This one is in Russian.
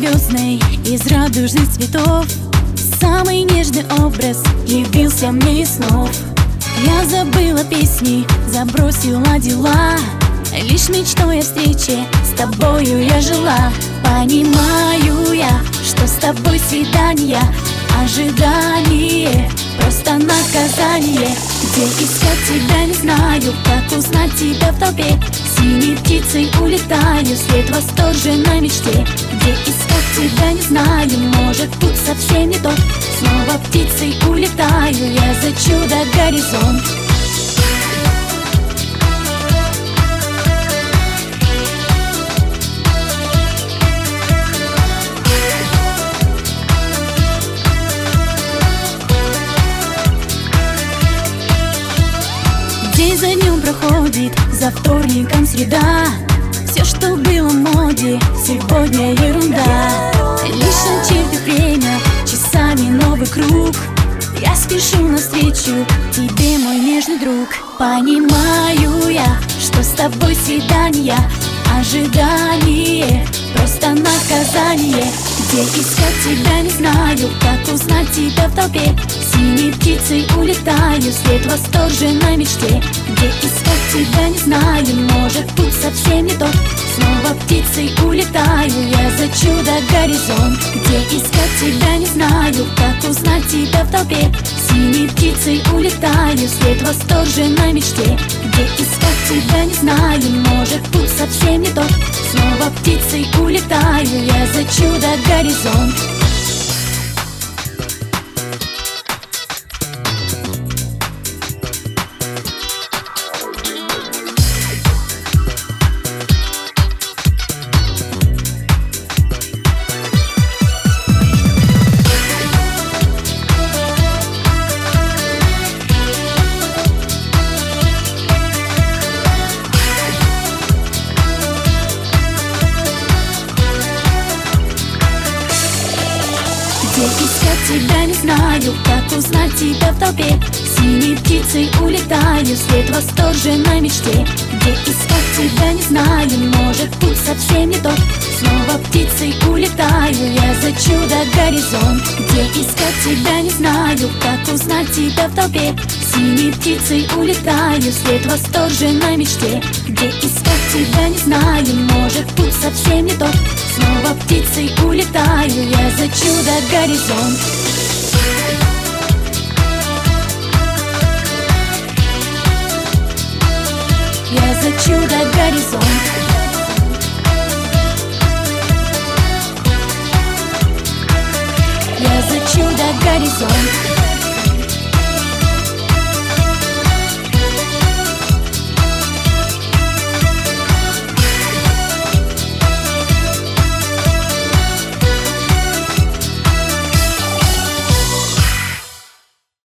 звездный из радужных цветов. Самый нежный образ явился мне из снов. Я забыла песни, забросила дела, лишь мечтой о встрече с тобою я жила. Понимаю я, что с тобой свидание, ожидание, просто наказание. Где искать тебя не знаю, как узнать тебя в толпе. Синей птицей улетаю вслед восторженной мечте. Где искать тебя не знаю, может путь совсем не тот. Снова птицей улетаю я за чудо-горизонт. День за днем проходит, за вторником среда. Все, что было в моде, сегодня ерунда. Лишь начертит время, часами новый круг. Я спешу навстречу тебе, мой нежный друг. Понимаю я, что с тобой свидание, ожидание, просто наказание. Где искать тебя не знаю, как узнать тебя в толпе. Синей птицей улетаю вслед восторженной мечте. Где искать тебя не знаю, может путь совсем не тот. Снова птицей улетаю я за чудо-горизонт. Где искать тебя не знаю, как узнать тебя в толпе. Синей птицей улетаю вслед восторженной мечте. Где искать тебя не знаю, может путь совсем не тот. Снова птицей улетаю я за чудо-горизонт. Где искать тебя не знаю, как узнать тебя в толпе. Синей птицей улетаю вслед восторженной мечте. Где искать тебя не знаю, может путь совсем не тот. Снова птицей улетаю я за чудо-горизонт. Где искать тебя не знаю, как узнать тебя в толпе. Синей птицей улетаю вслед восторженной мечте. Где искать тебя не знаю, может путь совсем не тот. Снова птицей улетаю я за чудо-горизонт. Я за чудо-горизонт. Я за чудо-горизонт.